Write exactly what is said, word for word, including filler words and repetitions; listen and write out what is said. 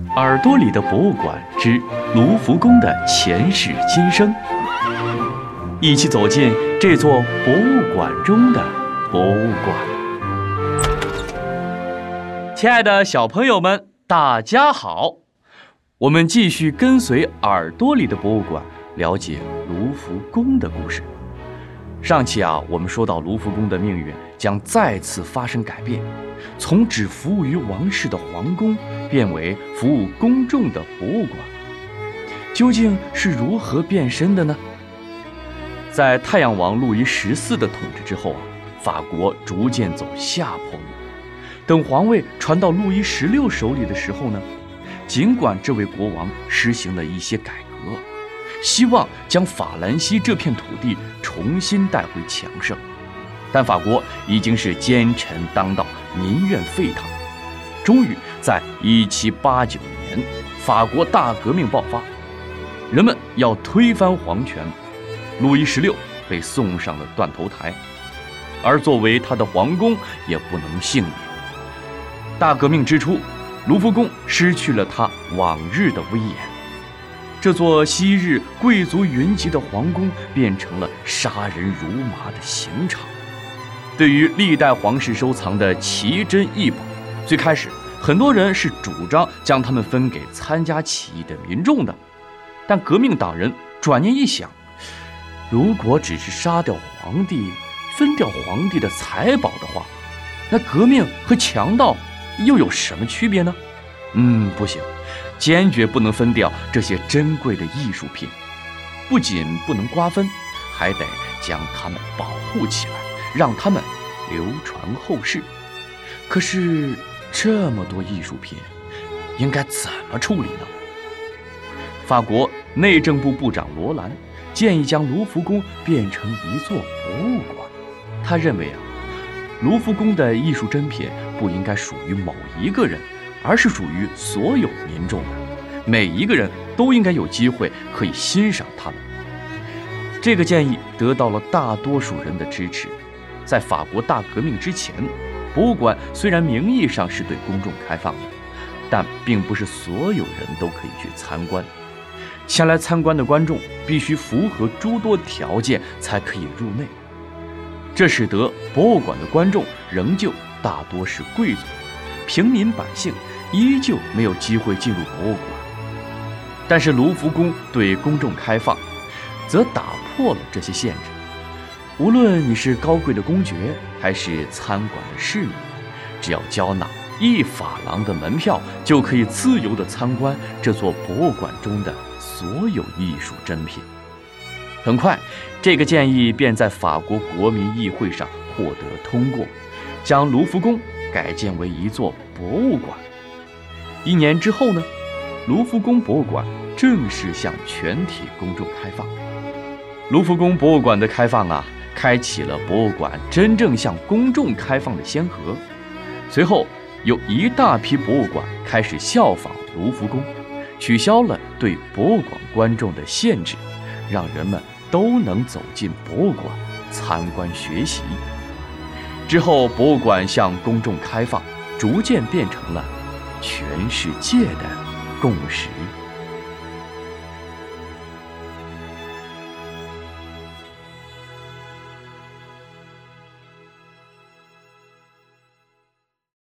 耳朵里的博物馆之卢浮宫的前世今生，一起走进这座博物馆中的博物馆。亲爱的小朋友们，大家好，我们继续跟随耳朵里的博物馆，了解卢浮宫的故事。上期啊，我们说到卢浮宫的命运将再次发生改变，从只服务于王室的皇宫变为服务公众的博物馆。究竟是如何变身的呢？在太阳王路易十四的统治之后啊，法国逐渐走下坡路。等皇位传到路易十六手里的时候呢，尽管这位国王实行了一些改革，希望将法兰西这片土地重新带回强盛，但法国已经是奸臣当道，民怨沸腾。终于在一七八九年，法国大革命爆发，人们要推翻皇权，路易十六被送上了断头台，而作为他的皇宫也不能幸免。大革命之初，卢浮宫失去了它往日的威严，这座昔日贵族云集的皇宫变成了杀人如麻的刑场。对于历代皇室收藏的奇珍异宝，最开始很多人是主张将它们分给参加起义的民众的，但革命党人转念一想，如果只是杀掉皇帝，分掉皇帝的财宝的话，那革命和强盗又有什么区别呢？嗯，不行，坚决不能分掉这些珍贵的艺术品，不仅不能瓜分，还得将它们保护起来，让它们流传后世。可是这么多艺术品，应该怎么处理呢？法国内政部部长罗兰建议将卢浮宫变成一座博物馆。他认为啊，卢浮宫的艺术珍品不应该属于某一个人，而是属于所有民众的，每一个人都应该有机会可以欣赏它们。这个建议得到了大多数人的支持。在法国大革命之前，博物馆虽然名义上是对公众开放的，但并不是所有人都可以去参观。前来参观的观众必须符合诸多条件才可以入内，这使得博物馆的观众仍旧大多是贵族，平民百姓依旧没有机会进入博物馆。但是卢浮宫对公众开放，则打破了这些限制。无论你是高贵的公爵，还是参馆的市民，只要交纳一法郎的门票，就可以自由地参观这座博物馆中的所有艺术珍品。很快，这个建议便在法国国民议会上获得通过，将卢浮宫改建为一座博物馆。一年之后呢，卢浮宫博物馆正式向全体公众开放。卢浮宫博物馆的开放啊，开启了博物馆真正向公众开放的先河。随后，有一大批博物馆开始效仿卢浮宫，取消了对博物馆观众的限制，让人们都能走进博物馆参观学习。之后，博物馆向公众开放，逐渐变成了全世界的共识。